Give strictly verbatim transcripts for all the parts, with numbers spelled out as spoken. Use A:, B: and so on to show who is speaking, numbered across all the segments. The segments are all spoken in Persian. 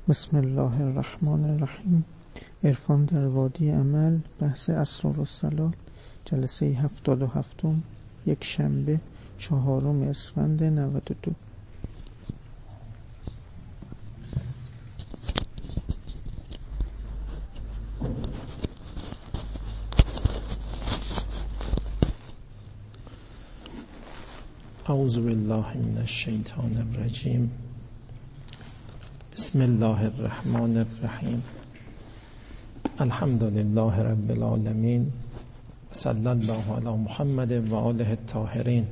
A: بسم الله الرحمن الرحیم. عرفان در وادی عمل، بحث اسرارالصلات، جلسه هفتاد و هفتم، یک شنبه، چهارم اسفند نود و دو.
B: اعوذ بالله من الشیطان الرجیم. بسم الله الرحمن الرحیم. الحمد لله رب العالمین، صلی الله علی محمد و آله الطاهرین.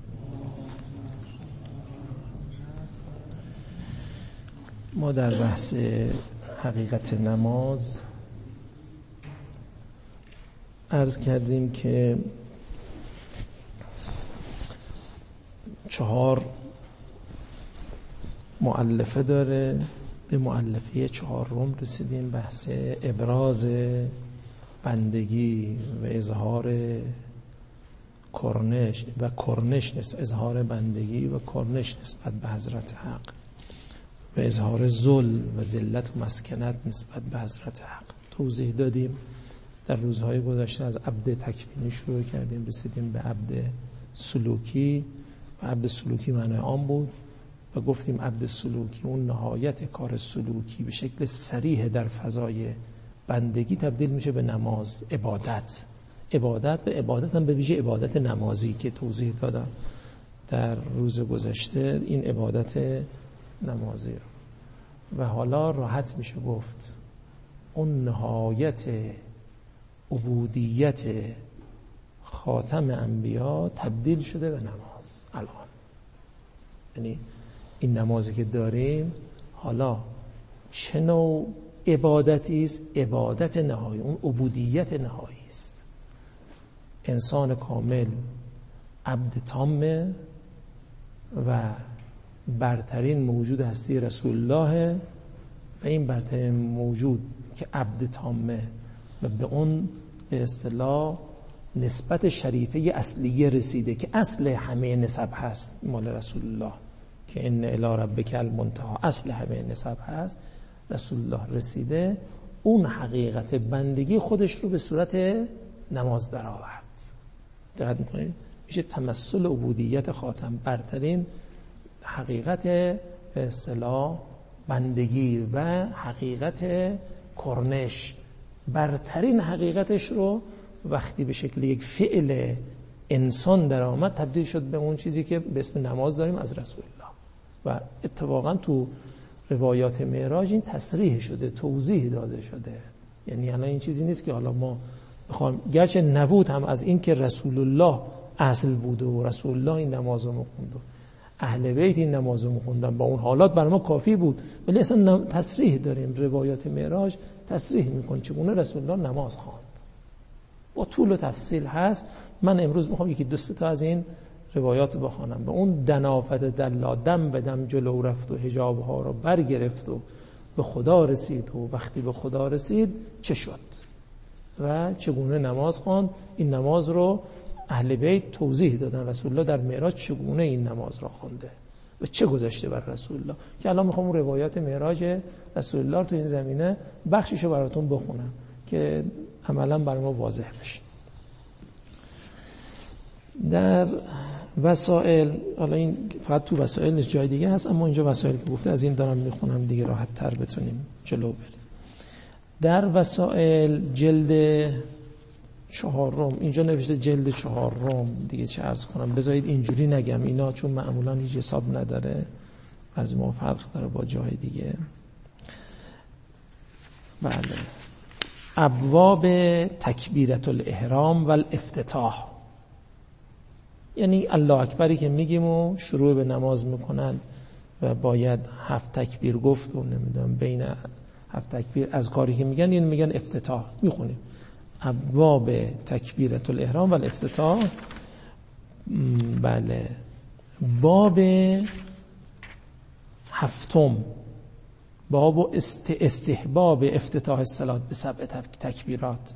B: ما در بحث حقیقت نماز عرض کردیم که چهار مؤلفه داره. به مؤلفه چهارم رسیدیم، بحث ابراز بندگی و اظهار کرنش و کرنش نسبت اظهار بندگی و کرنش نسبت به حضرت حق و اظهار ذل و ذلت و مسکنت نسبت به حضرت حق توضیح دادیم. در روزهای گذشته از عبد تکوینی شروع کردیم، رسیدیم به عبد سلوکی و عبد سلوکی معنی آن بود و گفتیم عبد سلوکی اون نهایت کار سلوکی به شکل صریح در فضای بندگی تبدیل میشه به نماز، عبادت عبادت و عبادت هم به ویژه عبادت نمازی که توضیح دادم در روز گذشته، این عبادت نمازی رو. و حالا راحت میشه گفت اون نهایت عبودیت خاتم انبیا تبدیل شده به نماز الان. یعنی این نمازی که داریم حالا چه نوع عبادتی است؟ عبادت نهایی، اون عبودیت نهایی است. انسان کامل عبد تامه و برترین موجود هستی رسول الله و این برترین موجود که عبد تامه و به اون به اصطلاح نسبت شریفه اصلیه رسیده که اصل همه نسب هست مال رسول الله، که ان الی ربک المنتهی، اصل همه نسب هست، رسول الله رسیده. اون حقیقت بندگی خودش رو به صورت نماز در آورد. دقت میکنید؟ میشه تمثل عبودیت خاتم، برترین حقیقت به اصطلاح بندگی و حقیقت کرنش، برترین حقیقتش رو وقتی به شکل یک فعل انسان در آمد تبدیل شد به اون چیزی که به اسم نماز داریم از رسول الله. و اتفاقا تو روایات معراج این تصریح شده، توضیح داده شده. یعنی الان این چیزی نیست که حالا ما بخوام، گرچه نبود هم از این که رسول الله اصل بوده و رسول الله این نماز رو میخوند و اهل بیت این نماز رو میخوندن، با اون حالات برای ما کافی بود، ولی اصلا تصریح داریم. روایات معراج تصریح میکنه چگونه رسول الله نماز خواند، با طول و تفصیل هست. من امروز میخوام یکی دو سه تا از این روایات رو بخوانم. به اون دنافت دلا، دم به دم جلو رفت و حجاب ها رو برگرفت و به خدا رسید و وقتی به خدا رسید چه شد و چگونه نماز خواند. این نماز رو اهل بیت توضیح دادن، رسول الله در معراج چگونه این نماز را خوانده و چه گذشته بر رسول الله، که الان میخوام اون روایات معراج رسول الله تو این زمینه بخشیشو براتون بخونم که عملا برای ما واضح بشه. در وسائل، حالا این فقط تو وسائل نیست، جای دیگه هست، اما اینجا وسائل که گفته از این دارم میخونم دیگه راحت تر بتونیم جلو بریم. در وسائل جلد چهارم، اینجا نوشته جلد چهارم، دیگه چه عرض کنم، بذارید اینجوری نگم اینا چون معمولا هیچ حساب نداره، از ما فرق داره با جای دیگه. بله، ابواب تکبیرت الاحرام و الافتتاح، یعنی الله اکبری که میگیم و شروع به نماز میکنن و باید هفت تکبیر گفت و نمیدونم بین هفت تکبیر از کاری که میگن این میگن افتتاح. میخونیم ابواب تکبیرت الاحرام و الافتتاح. بله، باب هفتم، باب است استحباب افتتاح الصلاة به سبع تکبیرات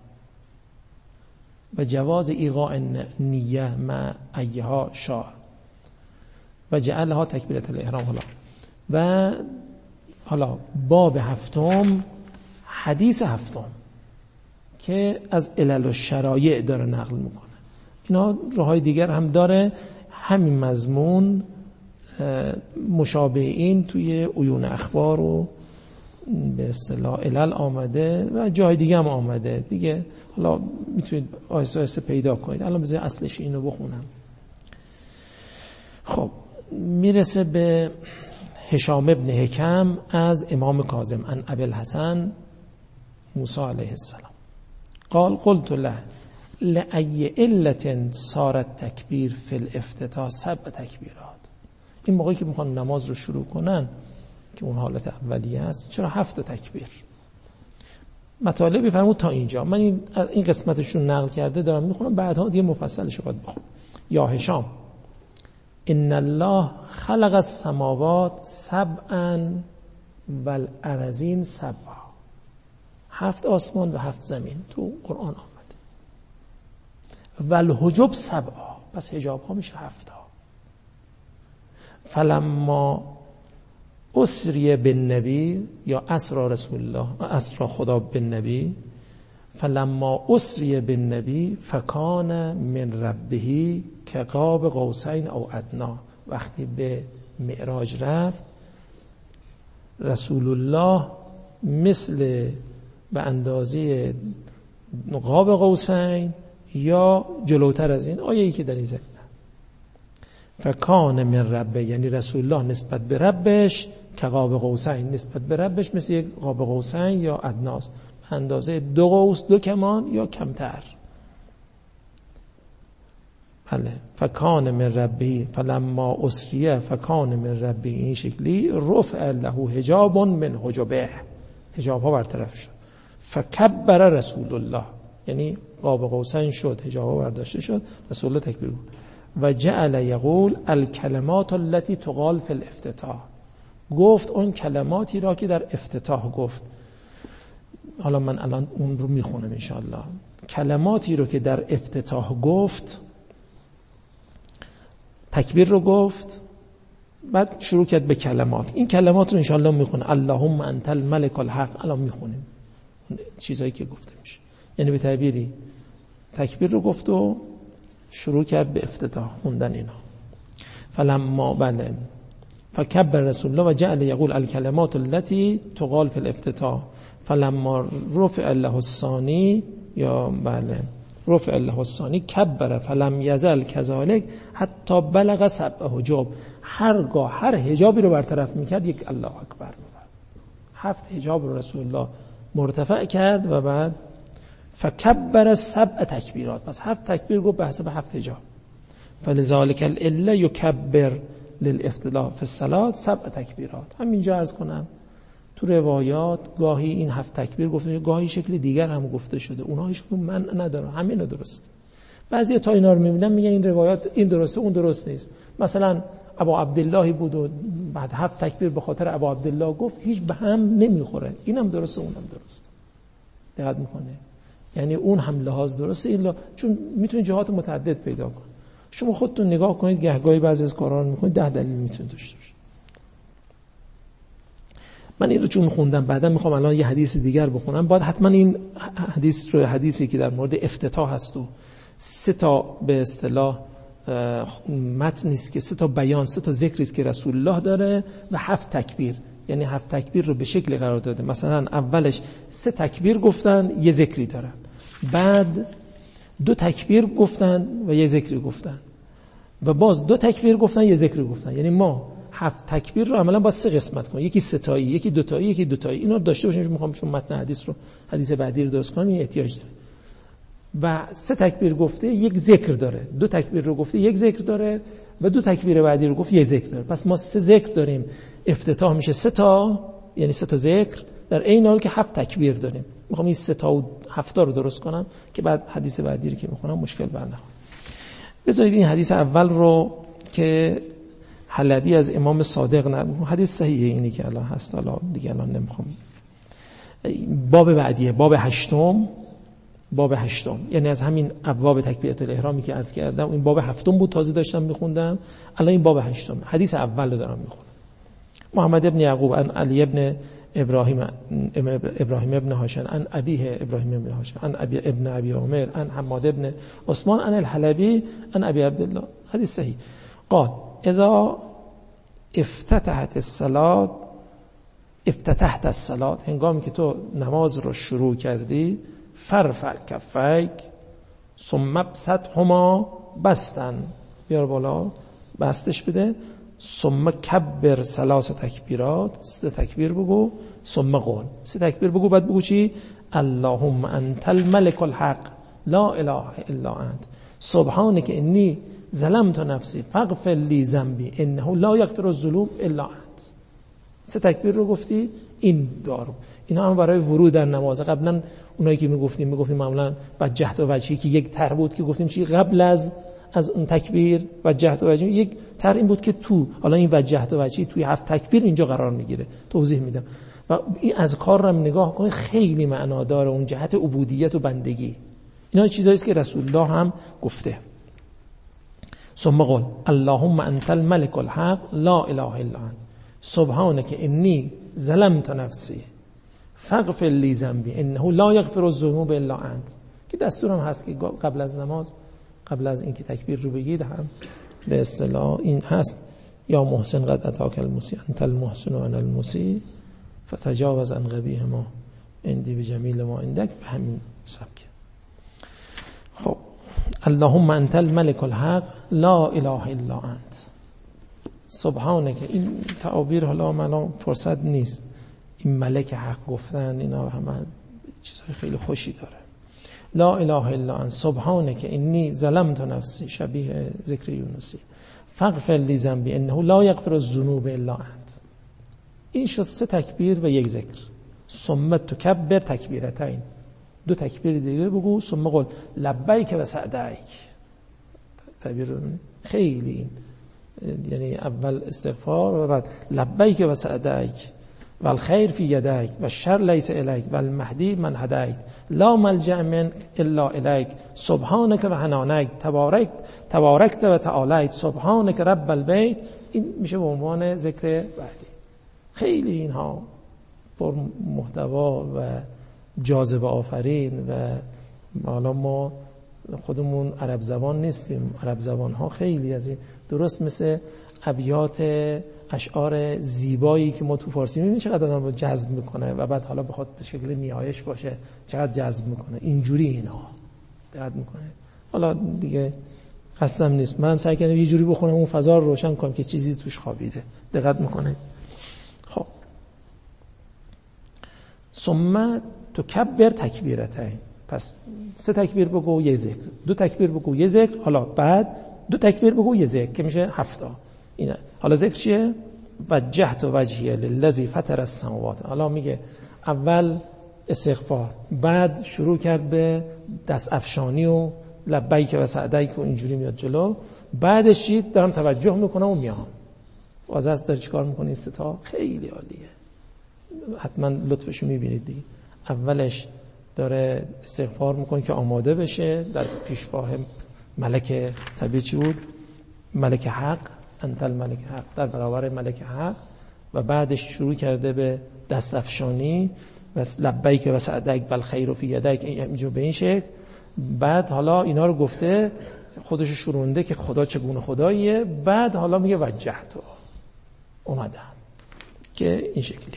B: و جواز ایقاع نیه مع ایها شاء و جعلها تکبیرت الاحرام. حالا و حالا باب هفتم حدیث هفتم که از علل و شرایع داره نقل میکنه. اینا راهای دیگر هم داره، همین مضمون مشابه این توی عیون اخبار و به اصطلاح علل آمده و جای دیگه هم آمده دیگه. حالا میتونید آیسته آیسته پیدا کنید. الان بذار اصلش اینو بخونم. خب میرسه به هشام ابن حکم از امام کاظم عن ابی الحسن موسی علیه السلام قال قلت له لأی علة صارت تکبیر فی الافتتاح سبع تکبیرات. این موقعی که میخوان نماز رو شروع کنن که اون حالت اولیه است، چرا هفت تکبیر؟ مطالبی فرمود تا اینجا. من این, این قسمتشون نقل کرده دارم میخونم، بعدها دیگه مفصلش رو باید بخونم. یا هشام ان الله خلق السماوات سبعا والارضین سبعا. هفت آسمان و هفت زمین تو قرآن آمده. والحجب سبعا، پس حجاب ها میشه هفت ها. فلما اسری بالنبی یا اسرا رسول الله اسرا خدا بالنبی فلما اسری بالنبی فکان من ربه که قاب قوسین او ادنا. وقتی به معراج رفت رسول الله مثل به اندازه قاب قوسین یا جلوتر از این آیه‌ای که در این زمینه. فکان من ربه یعنی رسول الله نسبت به ربش که قاب قوسین، نسبت به ربش مثل یک قاب قوسین یا ادناست، اندازه دو قوس دو کمان یا کمتر. بله. فکان من ربی فلما اسریه فکان من ربی، این شکلی رفع له حجاب من حجبه، حجاب ها برطرف شد. فکبر رسول الله یعنی قاب قوسین شد، حجاب ها برداشته شد، رسول الله تکبیر بود. و جعل یقول الکلمات التي تقال فی الافتتاح، گفت اون کلماتی را که در افتتاح گفت. حالا من الان اون رو میخونم انشاءالله. کلماتی رو که در افتتاح گفت، تکبیر رو گفت، بعد شروع کرد به کلمات. این کلمات رو انشاءالله میخونه. اللهم انت الملک الحق، الان میخونیم چیزایی که گفته میشه. یعنی به تعبیری تکبیر رو گفت و شروع کرد به افتتاح خوندن اینا. فلما بله فکبر رسول الله و جعل یقول الکلمات التي تقال فی الافتتاح فلما رفع له الثانی یا بله رفع له الثانی کبر فلم یزل کذالک حتی بلغ سبع حجاب. هرگاه هر حجابی رو برطرف میکرد یک الله اکبر میکرد. هفت حجاب رو رسول الله مرتفع کرد و بعد فکبر سبع تکبیرات، پس هفت تکبیر گفت به حسب هفت حجاب. فلذالک العله یکبر للافتتاح فی الصلاه سبع تکبیرات. همینجا عرض کنم تو روایات گاهی این هفت تکبیر گفته، گاهی شکل دیگر هم گفته شده. اونها هیچ کدوم من نداره، همین درسته. بعضی تا اینا رو میبینن میگن این روایات این درسته اون درست نیست. مثلا ابو عبدالله بود و بعد هفت تکبیر به خاطر ابو عبدالله گفت، هیچ به هم نمیخوره. اینم درسته اونم درسته. دقت میکنه؟ یعنی اون هم لحاظ درسته، این لحاظ... چون میتونید جهات متعدد پیدا کنید. شما خودتون نگاه کنید، گهگاهی بعضی از کارا رو میکنید، ده دلیل میتونید داشته باشید. من این رو چون خوندم بعدا میخوام الان یه حدیث دیگر بخونم، بعد حتما این حدیث رو حدیثی که در مورد افتتاح هست و سه تا به اصطلاح متن نیست که سه تا بیان، سه تا ذکری است که رسول الله داره و هفت تکبیر، یعنی هفت تکبیر رو به شکلی قرار داده. مثلا اولش سه تکبیر گفتن یه ذکری دارن، بعد دو تکبیر گفتن و یه ذکری گفتن و باز دو تکبیر گفتن یه ذکری گفتن. یعنی ما هفت تکبیر رو عملا با سه قسمت کنیم، یکی ستایی، یکی دوتایی، یکی دوتایی. اینو داشته باشیم. میخوام چون متن حدیث رو حدیث بعدی رو درست کنم این احتیاج داره. و سه تکبیر گفته یک ذکر داره، دو تکبیر رو گفته یک ذکر داره و دو تکبیر بعدی رو گفت یک ذکر داره. پس ما سه ذکر داریم، افتتاح میشه سه تا، یعنی سه تا ذکر در عین حال که هفت تکبیر داریم. میخوام این سه تا و هفت تا رو درست کنم که بعد حدیث بعدی رو که میخونم مشکل برنخوره. بذارید این حدیث اول رو که حلبی از امام صادق نه، حدیث صحیحه اینی که الان هست، حالا دیگه الان نمیخوام. باب بعدیه، باب هشتم، باب هشتم یعنی از همین ابواب تکبیرات الاحرامی که عرض کردم، این باب هفتم بود تازه داشتم میخوندم، الان این باب هشتم. حدیث اول رو دارم میخونم. محمد ابن یعقوب عن علی ابن ابراهیم ابراهیم ابن هاشم عن ابیه ابراهیم ابن هاشم عن ابی ابن ابی عمر عن حماد ابن عثمان عن الحلبی عن ابی عبدالله. حدیث صحیح. قال اذا افتتحت الصلاة افتتحت الصلاة، هنگامی که تو نماز رو شروع کردی، فرفع کفیک ثم ابسطهما بستن، بیار بالا بستش بده، ثم کبر ثلاث تکبیرات، سه تکبیر بگو، ثم قول، سه تکبیر بگو، بعد بگو چی؟ اللهم انت الملك الحق لا اله الا انت سبحانك انی ظلمت نفسی فاغفر لی ذنبی انه لا یغفر الذنوب الا انت. سه تکبیر رو گفتی، این دارو. اینا هم برای ورود در نماز. قبلا اونایی که میگفتیم میگفتیم معمولا وجهت و وجهی که یک تر بود که گفتیم چی قبل از از اون تکبیر وجهت و وجهی، یک تر این بود که تو، حالا این وجهت و وجهی توی هفت تکبیر اینجا قرار میگیره. توضیح میدم. و این اذکار رو نگاه کنید، خیلی معنا داره، اون جهت عبودیت و بندگی. اینا چیزایی است که رسول الله هم گفته. ثم قل اللهم انت الملك الحق لا اله الا انت سبحانك انی ظلمت نفسی فاغفر لی ذنبی انه لا یغفر الذنوب الا انت. که دستورم هست که قبل از نماز، قبل از اینکه تکبیر رو بگید هم به اصطلاح این هست، یا محسن قد اتاک المسی انت المحسن و انا المسی فتجاوز عن قبیح ما عندی بجمیل ما عندک، به همین سبک. خب اللهم انت الملك الحق لا اله الا انت سبحانك، این تعابیر حالا من فرصت نیست این ملک حق گفتن، اینا همه چیزهای خیلی خوشی داره. لا اله الا انت سبحانك انی ظلمت نفسی، شبیه ذکر یونسی، فاغفر لی ذنبی انه لا یغفر الذنوب الا انت. این شد سه تکبیر و یک ذکر. ثم تکبر تکبیرتین، دو تکبیر دیگه بگو، ثم قل لبیک و سعدیک. تعبیر خیلی این، یعنی اول استغفار و بعد لبیک و سعدیک و الخیر فی یدیک و الشر لیس الیک و المهدی من هدیت لا ملجأ منک الا الیک سبحانک و حنانک تبارک تبارکت و تعالیت سبحانک رب البیت. این میشه به عنوان ذکر بعدی. خیلی اینها پر محتوا و جاذبه آفرین و حالا ما خودمون عرب زبان نیستیم، عرب زبان ها خیلی از این، درست مثل ابیات اشعار زیبایی که ما تو فارسی میبینیم چقدر آدم رو جذب میکنه و بعد حالا بخواد به شکل نیایش باشه چقدر جذب میکنه. اینجوری اینها دقت میکنه. حالا دیگه قصدم نیست، منم سعی کردم یه جوری بخونم اون فضا رو روشن کنم که چیزی توش خوابیده. دقت میکنه. خب ثم تکبر تکبیرتین، پس سه تکبیر بگو یه ذکر، دو تکبیر بگو یه ذکر، حالا بعد دو تکبیر بگو یه ذکر که میشه هفتا. اینه حالا ذکر چیه؟ وجهت وجهی للذی فطر السماوات. حالا میگه اول استغفار، بعد شروع کرد به دست افشانی و لبیک و سعدیک و اینجوری میاد جلو، بعدش چی؟ دارم توجه میکنم و میام. واضح است داره چیکار میکنه این ستا؟ خیلی عالیه، حتما لطفشو میبینید دیگه. اولش داره استغفار میکنه که آماده بشه در پیشگاه ملک طبیعی چی بود؟ ملک حق، انت الملک حق، در برابر ملک حق. و بعدش شروع کرده به دست افشانی و لبیک و سعدیک بل خیر فی یدیک، اینجا به این شکل. بعد حالا اینا رو گفته، خودش شورونده که خدا چگونه خداییه. بعد حالا میگه وجهتو، اومدم که این شکلی.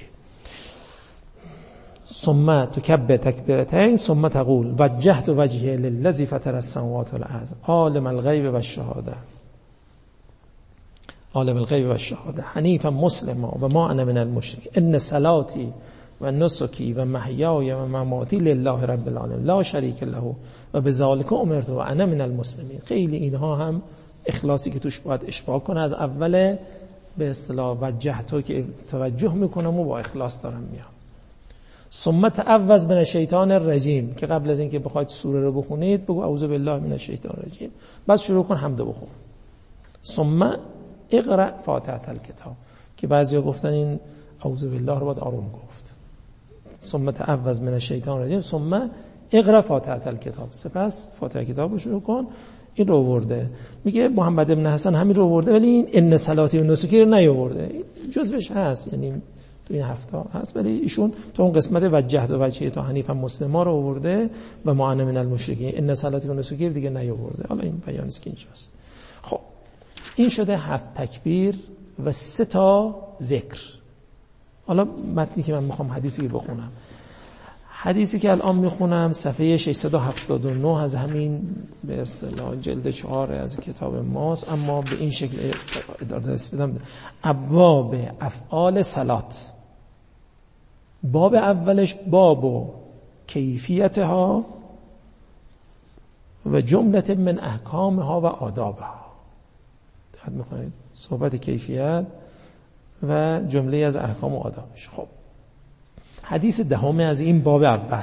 B: ثم تکبر تکبیرتین ثم تقول وجهت وجهی للذی فطر السماوات والارض عالم الغیب و الشهاده عالم الغیب و الشهاده حنیفا مسلما و ما انا من المشرکین ان صلاتی و نسکی و محیای و مماتی لله رب العالمین لا شریک له و بذلک امرت و انا من المسلمین. خیلی اینها هم اخلاصی که توش باید اشباع کنه. از اول به اصطلاح وجهتو که توجه میکنم و با اخلاص دارم میام. ثم تعوذ من الشیطان الرجیم، که قبل از اینکه بخواید سوره رو بخونید بگو اعوذ بالله من الشیطان الرجیم، بعد شروع کن حمد بخون. ثم اقرأ فاتحه الکتاب، که بعضیا گفتن این اعوذ بالله رو باید آروم گفت. ثم تعوذ من الشیطان الرجیم ثم اقرأ فاتحه الکتاب، سپس فاتحه کتاب رو شروع کن. این رو آورده. میگه محمد ابن حسن همین رو آورده ولی این ان صلاتی و نسکی رو نیاورده. جزوش هست، یعنی تو این هفته هست، ولی ایشون تو اون قسمت وجهت و وجهی تو حنیف مسلما رو آورده و معن من المشرکین ان صلاتی و نسکی دیگه نیاورده. حالا این بیان است که اینجاست. خب این شده هفت تکبیر و سه تا ذکر. حالا متنی که من میخوام حدیثی که بخونم، حدیثی که الان میخونم صفحه ششصد و هفتاد و نه از همین به اصطلاح جلد چهار از کتاب ماست، اما به این شکل اداره بدم: ابواب افعال صلات. باب اولش باب و کیفیتها و جمله من احکامها و آدابها. دقت میکنید؟ صحبت کیفیت و جمله از احکام و آدابش. خب حدیث دهم از این باب اول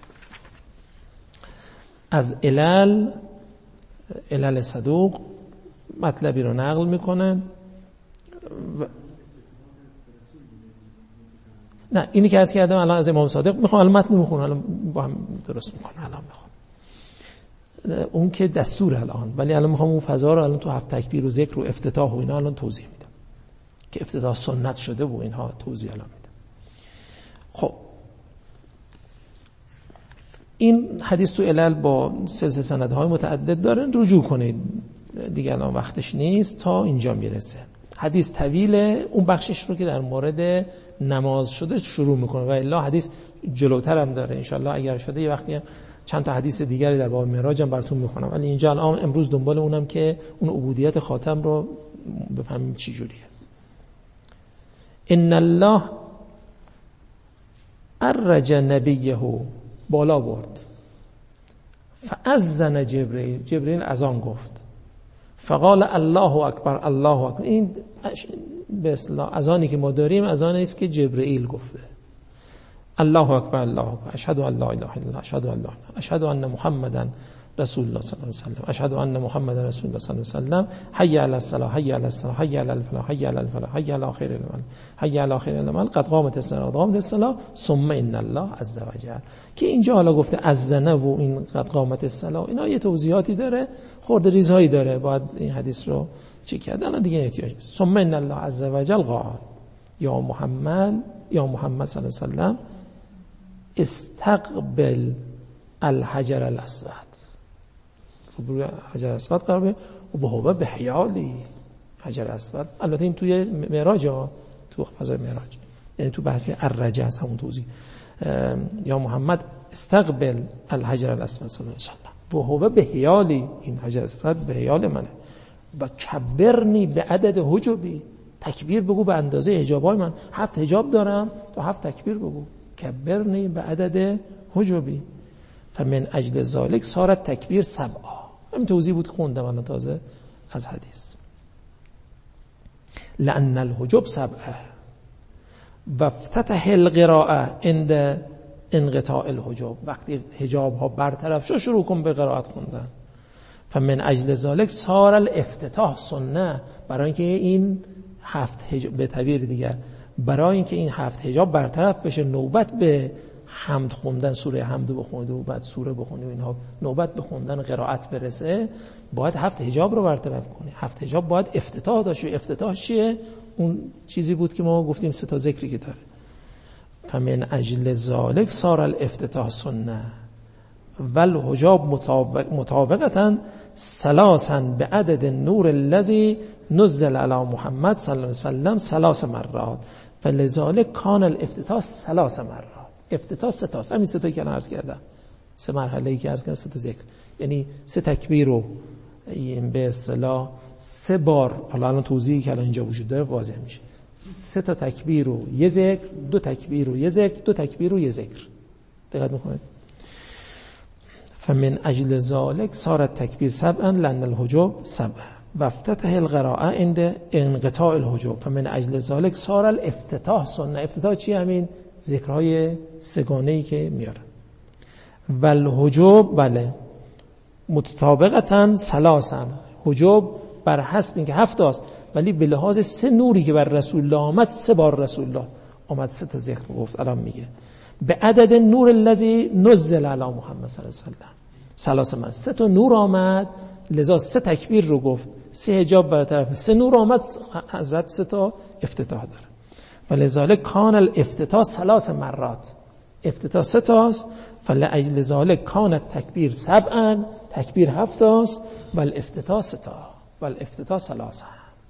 B: از علل علل صدوق مطلبی رو نقل میکنن و... نه اینی که عرض کردم الان از امام صادق میخوام، الان متن میخونم، الان با هم درست میکنم، الان میخوام اون که دستور الان، ولی الان میخوام اون فضا رو الان تو هفت تکبیر و ذکر و افتتاح و اینا الان توضیح میدم که افتتاح سنت شده و اینها توضیح الان میدم. خب این حدیث تو علل با سلسله سندهای متعدد دارن، رجوع کنید دیگه الان وقتش نیست، تا اینجا میرسه. حدیث طویله، اون بخشش رو که در مورد نماز شده شروع میکنه و الا حدیث جلوتر هم داره. انشالله اگر شده یه وقتی هم چند تا حدیث دیگری در باب معراج هم براتون میخونم، ولی اینجا الان امروز دنبال اونم که اون عبودیت خاتم رو بفهمیم چی جوریه. ان الله ارج نبیه، بالا برد، فاذن جبرئیل، جبرئیل اذان گفت، فقال الله اکبر الله اکبر. این به اصطلاح اذانی که ما داریم اذانی است که جبرئیل گفته. الله اکبر الله اکبر، اشهد ان لا اله الا الله، اشهد ان لا اشهد ان محمدا رسول الله صلی الله علیه و سلم، اشهد ان محمدا رسول الله صلی الله علیه و سلم، حی علی الصلاة حی علی الصلاة حی علی الفلاح حی علی الفلاح حی علی خیر العمل حی علی خیر العمل قد قامت الصلاة قامت الصلاة ثم ان الله عز وجل. که اینجا حالا گفته اذن و این قد قامت الصلاة، اینا یه توضیحاتی داره، خورده ریزهایی داره، باید این حدیث رو چک کرد، الان دیگه احتیاج نیست. ثم ان الله عز وجل قال یا محمد یا محمد صلی الله علیه و سلم استقبل الحجر الاسود، روی حجر اسود قرار به و به هو به حیالی حجر اسود. البته این توی معراج ها، تو فضای معراج، یعنی تو بحث الرجع از همون توضیح. یا محمد استقبل الحجر الاسود صلی الله علیه و سلم و هو به حیالی، این حجر اسود به حیال منه. و کبرنی به عدد حجبی، تکبیر بگو به اندازه حجابای من، هفت حجاب دارم تو هفت تکبیر بگو. کبرنی به عدد حجبی فمن اجل ذالک صارت تکبیر سبعا. همین توضیح بود خوندم الان تازه از حدیث. لأن الحجب سبعه و افتتح القراءه عند انقطاع الحجب، وقتی حجاب ها برطرف شد شروع کن به قرائت خوندن. فمن اجل ذالک صار الافتتاح سنه، برای اینکه این هفت حجاب، به تعبیر دیگر برای اینکه این هفت حجاب برطرف بشه، نوبت به حمد خوندن، سوره حمد بخونید و بعد سوره بخونید، اینها نوبت به خوندن قرائت برسه، باید هفت حجاب رو برطرف کنی. هفت حجاب باید افتتاح داشته. افتتاح چیه؟ اون چیزی بود که ما گفتیم سه تا ذکری که داره. فمن اجل ذالک صار الافتتاح سنه والحجاب مطابق مطابقتا ثلاثا به عدد نور الذی نزل علی محمد صلی الله علیه و سلم ثلاث مرات فلذلك کان الافتتاح ثلاث مرات. افتتاح سه تاست، همین سه تا که الان عرض کردم، سه مرحله‌ای که عرض کردم، سه تا ذکر، یعنی سه تکبیر رو به اصطلاح سه بار، حالا الان توضیحی که الان اینجا وجود داره واضح میشه. سه تا تکبیر رو یه ذکر، دو تکبیر رو یه ذکر، دو تکبیر رو یه ذکر. دقت میکنید؟ فمن اجل ذلك صارت تکبیر سبعا لأن الحجب سبعه و افتتح القراءه عند انقطاع الحجب فمن اجل ذلك صار الافتتاح سنه. افتتاح چی؟ همین ذکرهای سگانه‌ای که میارن. والحجب بله متطابقتا ثلاثا، حجب بر حسب اینکه هفت است ولی به لحاظ سه نوری که بر رسول الله آمد، سه بار رسول الله آمد سه تا ذکر گفت. الان میگه به عدد نور الذی نزل علی محمد صلی الله علیه و سلم ثلاث مرات، سه تا نور آمد لذا سه تکبیر رو گفت، سه حجاب بر طرف، سه نور آمد، حضرت سه تا افتتاح داره. ولذالک کان الافتتاح ثلاث مرات، افتتاح سه تاست. فلأجل ذالک کان التکبیر سبعا، تکبیر هفت تاست. والافتتاح سه تا، والافتتاح ثلاثه.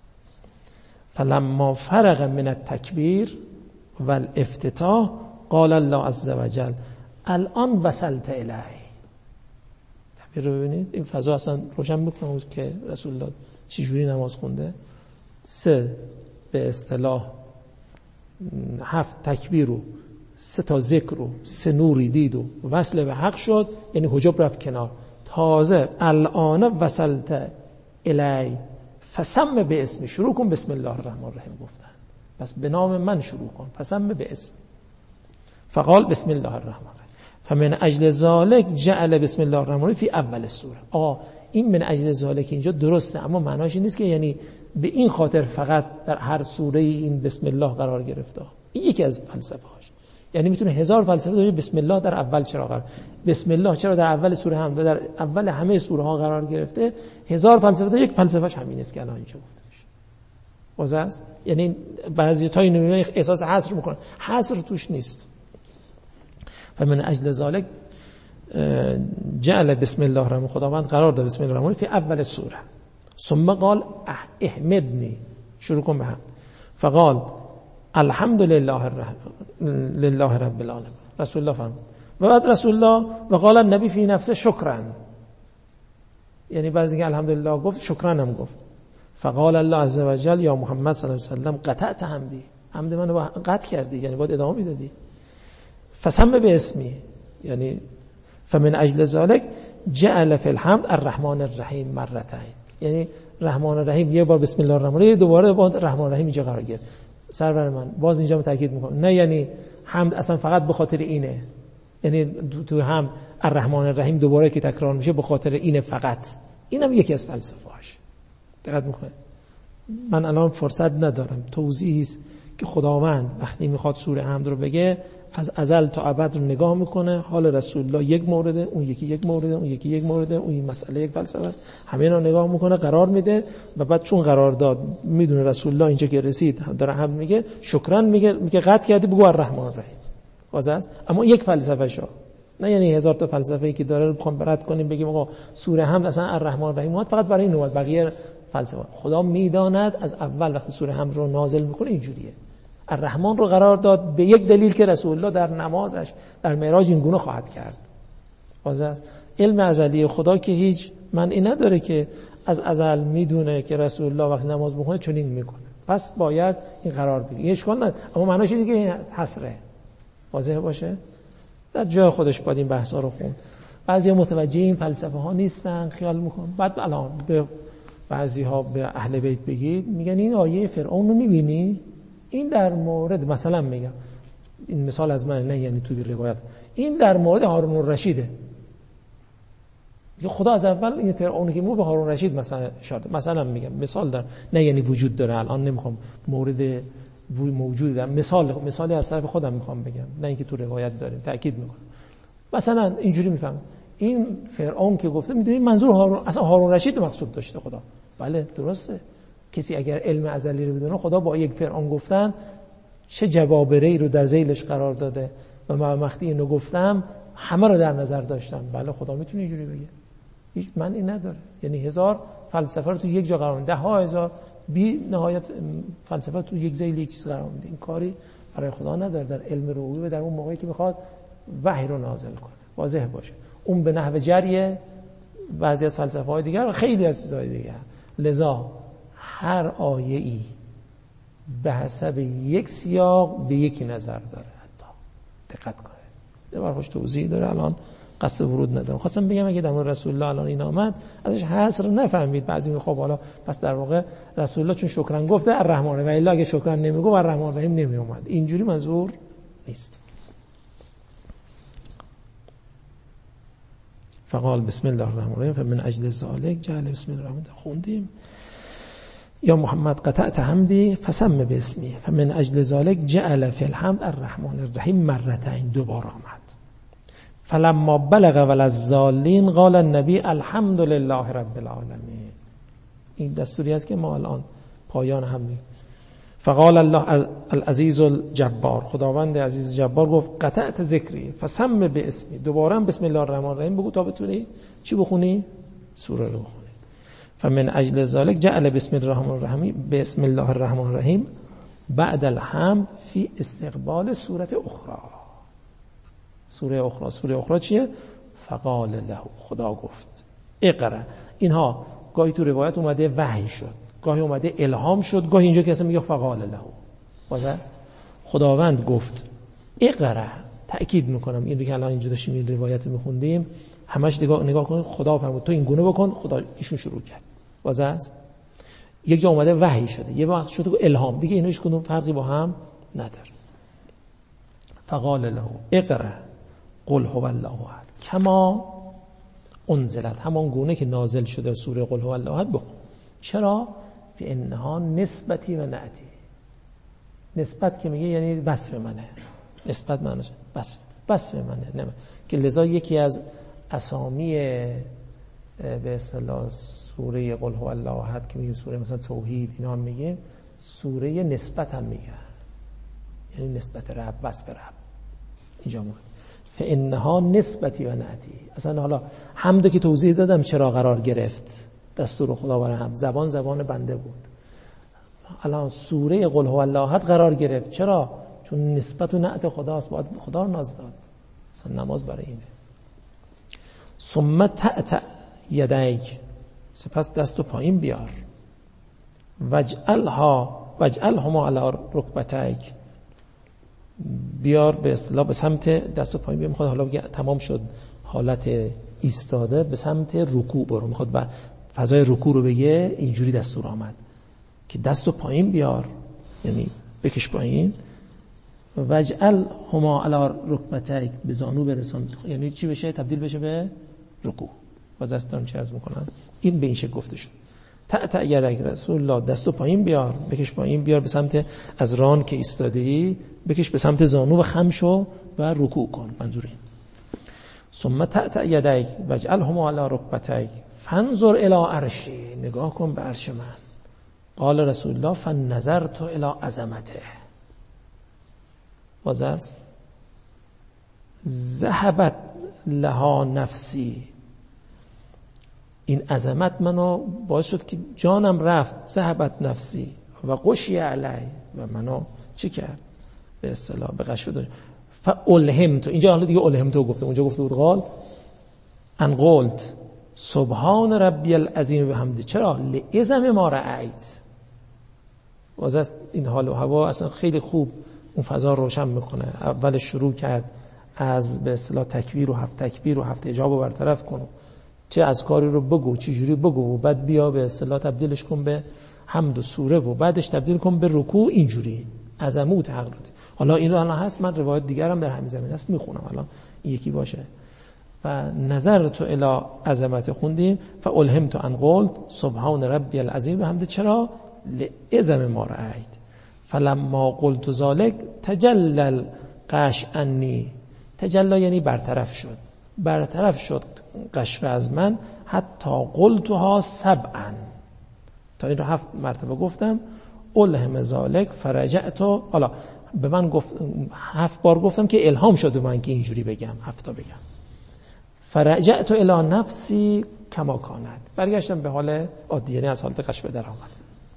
B: فلما فرغ من التکبیر والافتتاح قال الله عز وجل الان وصلت الیه. تعبیر رو ببینید، این فضا اصلا روشن میکنه که رسول الله چجوری نماز خونده. سه به اصطلاح هفت تکبیر رو، سه تا ذکر رو، سه نوری دید و وصل به حق شد، یعنی حجاب رفت کنار. تازه الان وصلت الی فسم به اسم، شروع کن بسم الله الرحمن الرحیم گفتن، پس به نام من شروع کن، فسم به اسم. فقال بسم الله الرحمن الرحیم فمن اجل ذالک جعل بسم الله الرحمن الرحیم فی اول سوره. آه این من اجل ذالک اینجا درسته، اما معناش این نیست که یعنی به این خاطر فقط در هر سوره این بسم الله قرار گرفته. این یکی از فلسفه هاش، یعنی میتونه هزار فلسفه داره بسم الله در اول چرا قرار، بسم الله چرا در اول سوره هم و در اول همه سوره ها قرار گرفته، هزار فلسفه داره. یک فلسفهش همین است که الان اینجا گفته میشه. واضح است؟ یعنی بعضی تا اینو احساس حصر میکنن، حصر توش نیست. فمن اجل ذالک جعل بسم الله الرحمن، خداوند قرار داد بسم الله الرحمن فی اول سوره. ثم قال احمدنی، شروع کن به حمد. فقال الحمد لله الرحمن لله رب العالمین. رسول الله فرمود و بعد رسول الله و قال النبی فی نفسه شکرا، یعنی بعضی که الحمدلله گفت شکرا هم گفت. فقال الله عز وجل یا محمد صلی الله علیه و سلم قطعت حمدی، حمد منو قطع کردی، یعنی باید ادامه میدادی. فسم به اسمی، یعنی فمن اجل ذالک جعل فی الحمد الرحمن الرحیم مرتين، یعنی رحمان الرحیم یه بار بسم الله الرحمن الرحیم، دوباره با رحمان الرحیم اینجا قرار گرفت. سرور من باز اینجا تاکید میکنم، نه یعنی حمد اصلا فقط به خاطر اینه، یعنی تو هم الرحمن الرحیم دوباره که تکرار میشه به خاطر اینه فقط. اینم یکی از فلسفه‌هاش. دقت میکنه. من الان فرصت ندارم توضیحی است که خداوند وقتی میخواد سوره حمد رو بگه از ازل تا ابد رو نگاه میکنه، حال رسول الله یک مورده، اون یکی یک مورده، اون یکی یک مورده، اون مسئله یک فلسفه، همه رو نگاه میکنه، قرار میده و بعد چون قرار داد میدونه رسول الله اینجا که رسید داره حمد میگه، شکران میگه، میگه قطع کردی بگو الرحمن الرحیم. واضح است؟ اما یک فلسفه شو، نه یعنی هزار تا فلسفه ای که داره رو بخوام برات کنیم بگیم آقا سوره حمد اصلا الرحمن الرحیم اومد فقط برای این اومد، بقیه فلسفه. خدا میداند از اول وقتی سوره حمد رو نازل میکنه اینجوریه. الرحمن رو قرار داد به یک دلیل که رسول الله در نمازش در معراج این گونه خواهد کرد. واضح است؟ علم ازلی خدا که هیچ معنی نداره که از ازل میدونه که رسول الله وقتی نماز میخونه چنین میکنه، پس باید این قرار بگیره. اشکال نداره، اما معناش اینه که حصره. واضح باشه؟ در جای خودش باید این بحثا رو خوند. بعضیا متوجه این فلسفه ها نیستن، خیال میکنن. بعد الان به بعضی ها به اهل بیت بگید میگن این آیه فرعون رو میبینی؟ این در مورد مثلا میگم این مثال از من نه یعنی توی روایت، این در مورد هارون الرشیده. خدا از اول این فرعونی که مو به هارون الرشید مثلا اشاره، مثلا میگم مثال در نه یعنی وجود داره، الان نمیخوام مورد موجود دارم، مثال مثالی از طرف خودم میخوام بگم، نه اینکه تو روایت داریم تاکید میکنم. مثلا اینجوری میفهم این فرعون که گفته میدونی منظور هارون، اصلا هارون الرشید مقصود داشته خدا. بله درسته، کسی اگر علم ازلی رو بدونه خدا با یک فرعون گفتن چه جبابره‌ای رو در ذیلش قرار داده و من وقتی اینو گفتم همه رو در نظر داشتم. بله خدا میتونه اینجوری بگه، هیچ معنی نداره. یعنی هزار فلسفه رو تو یک جا قرار میده، ده ها هزار بی نهایت فلسفه تو یک ذیل یک چیز قرار میده. این کاری برای خدا نداره در علم روحی و در اون موقعی که میخواد وحی رو نازل کنه. واضح باشه اون به نحو جری بعضی از فلسفه های دیگر و خیلی از چیزهای دیگر. لذا هر آیه ای به حسب یک سیاق به یکی نظر داره. حتی دقت کنه، یه بار خوش توضیح داره، الان قصد ورود ندارم. خواستم بگم اگه در مورد رسول الله الان این آمد ازش حصر نفهمید. بعضی میگه خب حالا پس در واقع رسول الله چون شکران گفته الرحمن، و الا اگه شکران نمیگفت الرحمن الرحیم نمی اومد. اینجوری منظور نیست. فقال بسم الله الرحمن الرحیم فمن اجل ذلک جعل بسم الله الرحمن خوندیم یا محمد قطعت حمدی فسم باسمی فمن اجل ذلک جعل فی الحمد الرحمن الرحیم مرتين، دوبار آمد. فلما بلغ وللضالین قال النبی الحمد لله رب العالمین. این دستوری است که ما الان پایان هم میگیم. فقال الله العزیز الجبار، خداوند عزیز جبار گفت قطعت ذکری فسم به اسمی، دوباره بسم الله الرحمن الرحیم بگو تا بتونی چی بخونی؟ سوره رو بخونی. فمن اجل ذلك جعل بسم الرحمن الرحیم بسم الله الرحمن الرحیم بعد الحمد فی استقبال سوره اخرى. سوره اخرى سوره اخرى چیه؟ فقال له، خدا گفت اقرا. اینها گاهی تو روایت اومده وحی شد، گاهی اومده الهام شد، گاهی اینجا که اصلا میگه فقال له. واسه خداوند گفت اقرا. تأکید میکنم این رو که الان اینجا داشتیم این روایت میخوندیم همش نگاه نگاه کنید، خدا فرمود تو این گونه بکن، خدا ایشون شروع کرد. واسه یک جا اومده وحی شده، یه وقت شده الهام، دیگه اینا هیچ کدوم فرقی با هم نداره. فقال له اقرا قل هو الله احد کما انزلت، همان گونه که نازل شده سوره قل هو الله احد بخون. چرا؟ فانها نسبتی و نعتی. نسبت که میگه یعنی وصف منه، نسبت معناش وصف وصف منه، نه که لذا یکی از اسامی به اصطلاح سوره قل هو الله احد که میگه سوره مثلا توحید اینا هم میگه سوره نسبت هم میگه، یعنی نسبت رب، وصف رب. اینجا میگه فانها نسبتی و نعتی. اصلا حالا حمد که توضیح دادم چرا قرار گرفت دستور خدا برای هم، زبان زبان بنده بود. الان سوره قل هو الله احد قرار گرفت چرا؟ چون نسبت و نعت خداست، باید خدا رو ناز داد. اصلا نماز برای اینه. ثم تأتأ یدیک، سپس دست و پایین بیار. وجعلها وجعلهما علی رکبتیک، بیار به اصطلاح به سمت دست و پایین بیار. میخواد حالا بگه تمام شد حالت ایستاده، به سمت رکوع برو. میخواد بر فضای رکوع رو بگه، اینجوری دستور آمد که دست و پایین بیار، یعنی بکش پایین. وجعلهما علی رکبتیک، به زانو برسان، یعنی چی بشه؟ تبدیل بشه به رکوع. باز دستم چه عرض میکنم، این به این شکل گفته شد. تأتأ یدیک، رسول الله دست و پایین بیار، بکش پایین بیار به سمت از ران که ایستاده‌ای، بکش به سمت زانو و خم شو و رکوع کن. منظور این. ثم تأتأ یدیک وجعلهما علی رکبتیک فانظر الی عرشی، نگاه کن به عرش من. قال رسول الله فنظرت الی عظمته. باز است ذهبت لها نفسی، این عظمت منو باعث شد که جانم رفت. ذهبت نفسی و غشی علی، و منو چی کرد؟ به اصطلاح به غش بدون. فالهمت، اینجا حالا دیگه الهمت گفته، اونجا گفته بود قال ان قلت سبحان ربی العظیم بحمده. چرا؟ لعظم ما رأیت. واسه این حال و هوا اصلا خیلی خوب اون فضا روشن میکنه. اول شروع کرد از به اصطلاح تکبیر و هفت تکبیر و هفت اجاب رو برطرف کن، چه از کاری رو بگو چه جوری بگو، و بعد بیا به اصطلاح تبدیلش کن به حمد و سوره، و بعدش تبدیل کن به رکوع. اینجوری عظمت و تقدیر. حالا این الان هست، من روایت دیگرم در همین زمینه است میخونم، الان این یکی باشه. و نظرت الی عظمت خوندیم. فالهمت ان قلت سبحان ربی العظیم بحمده. چرا؟ لعظم ما رأیت. فلما قلت ذلك تجلل قش انی، تجلا یعنی برطرف شد، برطرف شد قشف از من. حتی قلتها سبعا، تا این رو هفت مرتبه گفتم. الهم ذلك فرجعت، حالا به من گفت هفت بار گفتم که الهام شده من که اینجوری بگم، هفتا بگم. فرجعت الی نفسی کما کانت، برگشتم به حال عادی، یعنی از حالت قشف در آمد.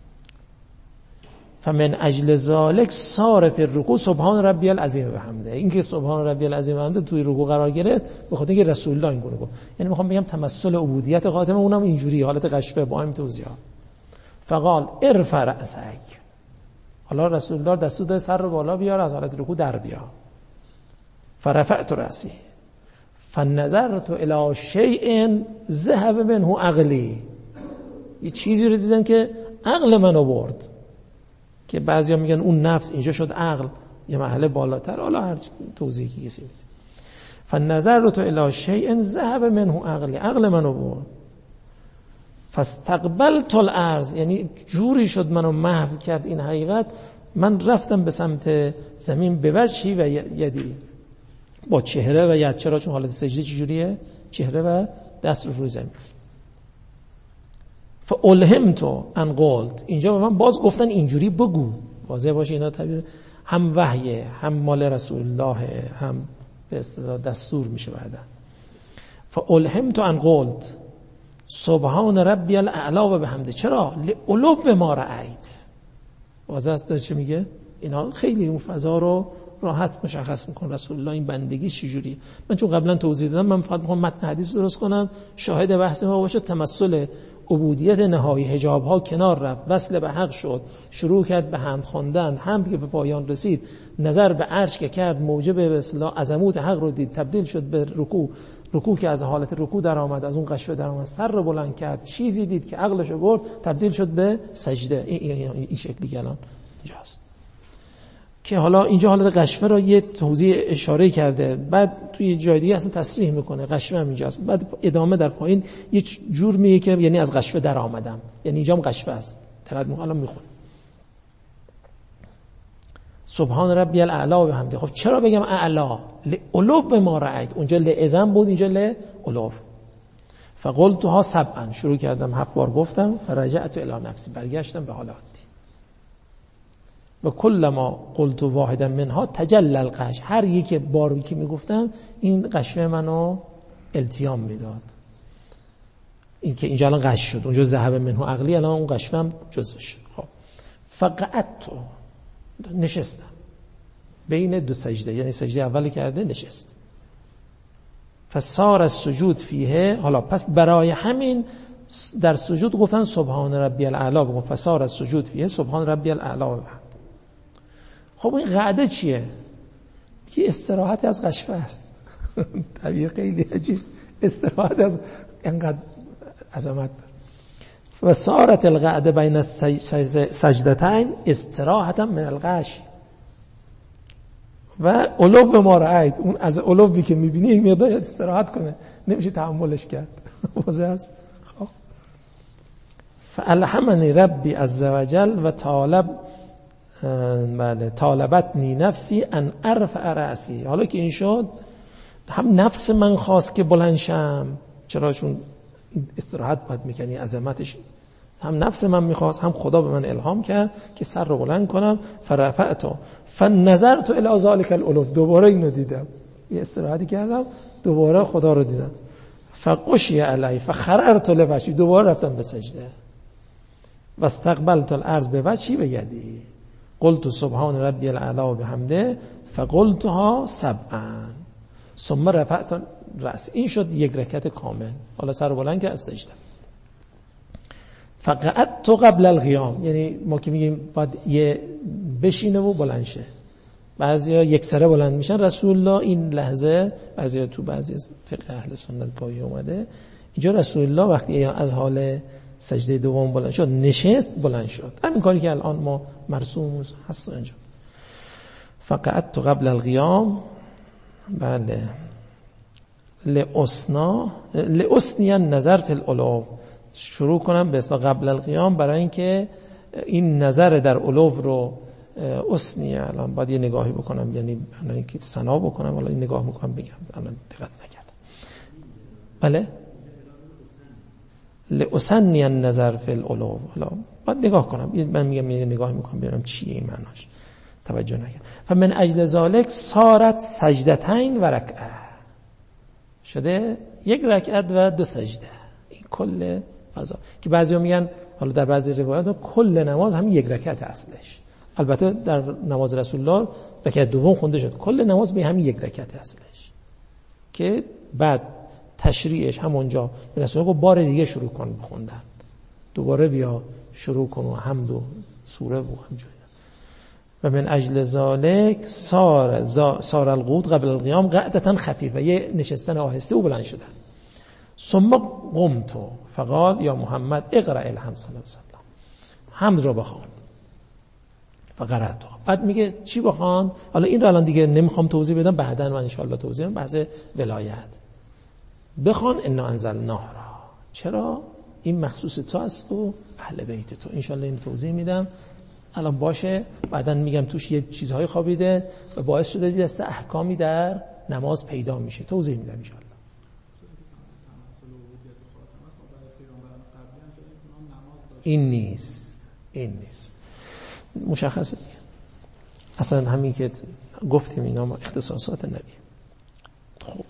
B: فمن اجل ذلك صار فی الرکوع سبحان ربی العظیم بحمده. این که سبحان ربی العظیم بحمده توی رکوع قرار گرفت به خاطر اینکه رسول الله این گونه گفت. یعنی میخوام بگم تمثل عبودیت خاتمه اونم اینجوری حالت قشفه با همین توضیحات. فقال ارفع رأسک، حالا رسول الله دستور داد سر رو بالا بیار، از حالت رکوع در بیا. فرفعت رأسی فنظرت الی شیء ذهب منه عقلی، یه چیزی رو دیدم که عقل منو برد، که بعضیا میگن اون نفس، اینجا شد عقل یه مرحله بالاتر، حالا هر توضیحی کسی میده. فنظرت الی شیء ذهب منه عقلی، عقل منو برد. فاستقبلت الارض، یعنی جوری شد منو محو کرد این حقیقت، من رفتم به سمت زمین به وجهی و یدی، با چهره و ید. چرا؟ چون حالت سجده چجوریه؟ چهره و دست رو روی زمین. فالهمت ان قلت، اینجا به من باز گفتن اینجوری بگو، واضح باشه اینا تعبیر هم وحیه هم مال رسول الله، هم به اصطلاح دستور میشه بعدا. فالهمت ان قلت سبحان ربی الاعلی و بحمده. چرا؟ لعلو ما رأیت. واضح است چه میگه؟ اینا خیلی اون فضا رو راحت مشخص میکنه رسول الله این بندگی چجوریه. من چون قبلا توضیح دادم، من فقط میخوام متن حدیث درست کنم شاهد بحث ما باشه. تمثل عبودیت نهایی، حجاب ها کنار رفت، وصل به حق شد، شروع کرد به حمد خواندن، حمد که به پایان رسید، نظر به عرش که کرد، موجب به اصطلاح عظمت حق رو دید، تبدیل شد به رکوع، رکوع که از حالت رکوع در آمد، از اون قشوه در آمد، سر رو بلند کرد، چیزی دید که عقلش رو برد، تبدیل شد به سجده. این, این, این شکلی که الان اینجاست که حالا اینجا حالت قشوه رو یه توضیح اشاره کرده، بعد توی جای دیگه اصلا تصریح میکنه قشوه هم اینجاست، بعد ادامه در پایین یه جور میگه که یعنی از قشوه در آمدم، یعنی اینجا هم قشوه است. دقت میکنه الان میخونه سبحان ربی الاعلی و بحمده. خب چرا بگم اعلی؟ لعلو به ما رأیت. اونجا لعظم بود، اینجا لعلو. فقلتها سبعا، شروع کردم هفت بار گفتم. فرجعت الی نفسی، برگشتم به حالات. و کل ما قلت واحدا منها تجلى القش، هر یک باری که میگفتم این قشوه منو التیام میداد. این که اینجا الان قش شد، اونجا ذهب منه عقلی، الان اون قشوه هم جزوش. خب فقعدت، نشستم بین دو سجده، یعنی سجده اولی کرده نشست. فصار السجود فیه، حالا پس برای همین در سجود گفتن سبحان ربی الاعلی، بگم فصار السجود فیه سبحان ربی الاعلی. خب این قعده چیه؟ که استراحت از قشوه است. طبیعی خیلی عجیب، استراحت از اینقدر عظمت. و صارت القعده بین السجدتین استراحتا من الغش. و علو ما رأیت، اون از علوی که میبینی یک مقدار استراحت کنه، نمیشه تحملش کرد. واضح است. خب فالهمنی ربی عز وجل و طالب بله طالبتنی نفسی ان ارفع رأسی. حالا که این شد، هم نفس من خواست که بلند شم، چرا؟ چون استراحت باید میکنی عظمتش، هم نفس من میخواست، هم خدا به من الهام کرد که سر رو بلند کنم. فرفعت فنظرت الی ذلک الالف، دوباره اینو دیدم، یه استراحتی کردم، دوباره خدا رو دیدم. فقشی علی فخررت لوجهی، دوباره رفتم به سجده. و استقبلت الارض به وجهی به یدی. قلت سبحان ربی الاعلی و بحمده فقلتها سبعا ثم رفعت رأس. این شد یک رکعت کامل. حالا سر بلند که از سجده. فقعدت قبل القیام، یعنی ما که میگیم باید یه بشینه و بلند شه، بعضیا یک سره بلند میشن. رسول الله این لحظه، بعضیا تو بعضی از فقه اهل سنت گاهی اومده اینجا، رسول الله وقتی از حال سجده دوم بلند شد، نشست، بلند شد. همین کاری که الان ما مرسوم هست اینجا. فقعدت قبل القیام، بله، لاسنا لاسنی النظر فی العلو، شروع کنم به اصطلاح قبل القیام، برای اینکه این نظر در علو رو اسنیه، الان باید یه نگاهی بکنم، یعنی الان اینکه ثنا بکنم، الان این نگاه میکنم بگم، الان دقت نکردم. بله لاسنی النظر فی العلو، حالا باید نگاه کنم، من میگم یه نگاه میکنم ببینم چیه این معناش، توجه نکردم. فمن اجل ذالک صارت سجدتین و رکعه، شده یک رکعت و دو سجده. این کل فضا که بعضیا میگن، حالا در بعضی روایات کل نماز هم یک رکعت اصلش، البته در نماز رسول الله رکعت دوم خونده شد، کل نماز به همین یک رکعت اصلش، که بعد تشریعش همونجا به رسول الله بار دیگه شروع کن بخوندن، دوباره بیا شروع کن و حمد و سوره و همجوری. و من اجل ذالک صار صار القعود قبل القیام قعدتا خفیفه، یه نشستن آهسته و بلند شدن. ثم قمت فقال یا محمد اقرأ الحمد صلی الله علیه و سلم، حمد رو بخوان. فقرأت. بعد میگه چی بخوان؟ حالا این رو الان دیگه نمیخوام توضیح بدم، بعداً من ان شاء الله توضیح میدم، بحث ولایت. بخوان انا انزلناه را، چرا؟ این مخصوص تو است و اهل بیت تو. ان شاء الله این توضیح میدم الان باشه، بعداً میگم توش یه چیزهای خوابیده و باعث شده دست احکامی در نماز پیدا میشه. توضیح میدم ان شاء الله. این نیست این نیست مشخصه دیگه. اصلا همین که گفتیم اینا ما اختصاصات نبی. خب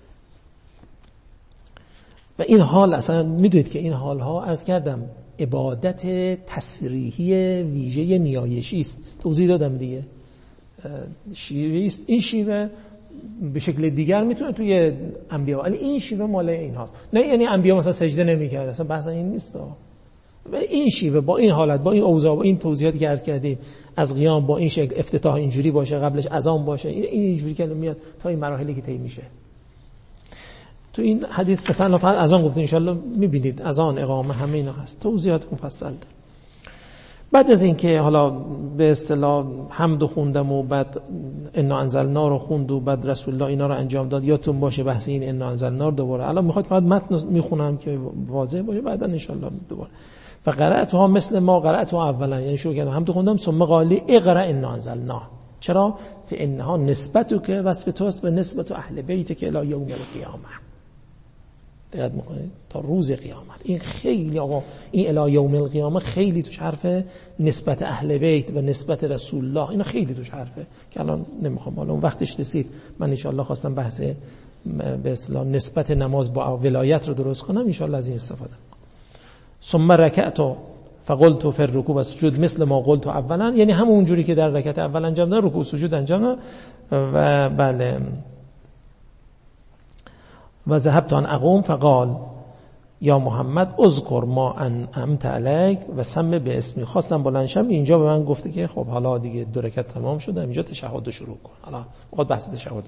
B: و این حال اصلا میدونید که این حال ها عرض کردم عبادت تصریحی ویژه نیایشی است. توضیح دادم دیگه. شیوه است. این شیوه به شکل دیگر میتونه توی انبیا، ولی این شیوه مال این هاست. نه یعنی انبیا مثلا سجده نمی‌کردن، اصلا بحث این نیست. و این شیوه با این حالت، با این اوضاع، با این توضیحاتی که عرض کردیم از قیام با این شکل، افتتاح اینجوری باشه، قبلش اذان باشه، این اینجوری که میاد تا این مراحلی که طی میشه. تو این حدیث مثلا فقط اذان گفته، ان شاء الله میبینید اذان، اقامه، همه اینا هست، توضیحات مفصل. بعد از اینکه حالا به اصطلاح حمد خوندم و بعد انا انزلنا رو خوند و بعد رسول الله اینا رو انجام داد، یادتون باشه بحث این انا انزلنا دوباره الان میخواد فقط متن میخونم که واضح باشه، بعدا ان شاء الله دوباره. و قرأتها مثل ما قرأتها اولا، یعنی شروع کردم حمد خوندم ثم قالی اقرأ انا انزلنا. چرا؟ فانها نسبت که وصف توست و نسبت اهل بیت که الی یوم القیامه. دقت میکنید تا روز قیامت. این خیلی آقا این الی یوم القیامه خیلی توش حرفه، نسبت اهل بیت و نسبت رسول الله اینا خیلی توش حرفه که الان نمیخوام، حالا اون وقتش رسید من ان شاء الله خواستم بحث به اصطلاح نسبت نماز با ولایت رو درست کنم، ان شاء الله از این استفاده کنم. ثم رکعت فقلت فی الرکوع و سجود مثل ما قلت اولا، یعنی همون جوری که در رکعت اول انجام دادم رکوع و سجود انجام دادم. و بله و ذهبت ان اقوم فقال یا محمد اذکر ما انعمت علیک و سمع باسمی. خواستم بلند شم، اینجا به من گفته که خب حالا دیگه دو رکعت تمام شده، اینجا تشهد رو شروع کن. حالا وقت بحث تشهد.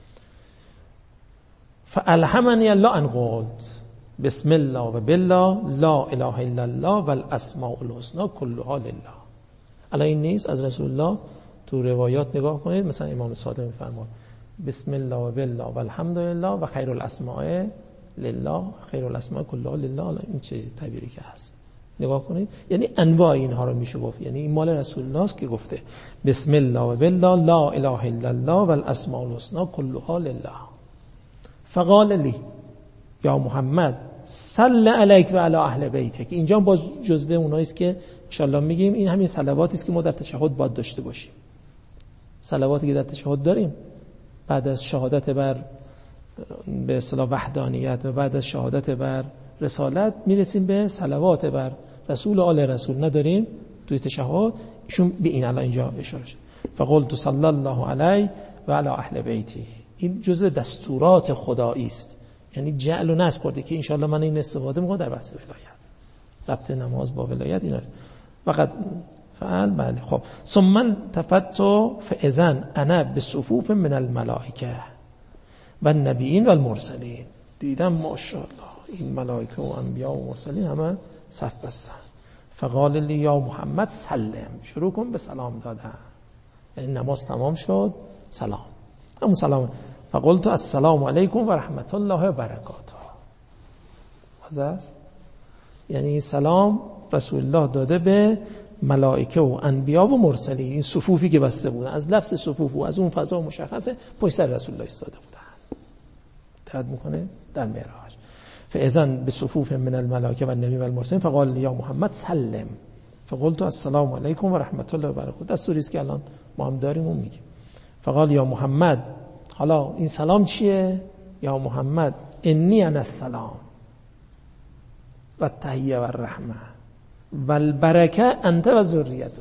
B: فالهمنی الله ان قلت بسم الله و بالله لا اله الا الله والاسماء الحسنى كلها لله. الان این نیست از رسول الله تو روایات نگاه کنید، مثلا امام صادق میفرماد بسم الله و بالله والحمد لله و خیر الاسماء لله، خیر الاسماء كلها لله. این چیز تعبیری که هست نگاه کنید، یعنی انواع اینها رو میشه گفت، یعنی این مال رسول الله است که گفته بسم الله و بالله لا اله الا الله والاسماء الحسنى كلها لله. فقال لی یا محمد صل علیک و علی اهل بیتک. اینجا باز جزء اونایی است که ان شاء الله میگیم این همین صلواتی است که ما در تشهد باید داشته باشیم. صلواتی که در تشهد داریم بعد از شهادت بر به اصطلاح وحدانیت و بعد از شهادت بر رسالت میرسیم به صلوات بر رسول و آل رسول، نداریم توی تشهد. ایشون به این الان اینجا اشاره شد فقلت صلی الله علیه و علی اهل بیتی. این جزء دستورات خدایی است، یعنی جعل و نصب کرده که انشاءالله من این استفاده میکنم در بحث ولایت، ربط نماز با ولایت اینا فقط فعل. بله خب ثم تفت فاذا انا بصفوف من الملائکه و النبیین و المرسلین. دیدم ماشاءالله این ملائکه و انبیا و مرسلین همه صف بستن. فقال لی یا محمد سلم، شروع کن به سلام دادن، یعنی نماز تمام شد سلام، همون سلام. فقلت السلام علیکم و رحمت الله و برکاته. واضح؟ یعنی سلام رسول الله داده به ملائکه و انبیا و مرسلین، این صفوفی که بسته بودن، از لفظ صفوف و از اون فضا مشخصه پشت سر رسول الله ایستاده بودن. دقت میکنه در معراج. فاذا بصفوف من الملائکه و النبی و المرسلین فقال یا محمد سلم. فقلت السلام علیکم و رحمت الله و برکاته. دستوری است که الان ما هم داریم و میگیم. فقال یا محمد، حالا این سلام چیه؟ یا محمد انی انا السلام و التحیه و الرحمه و البرکه انت و ذریتک.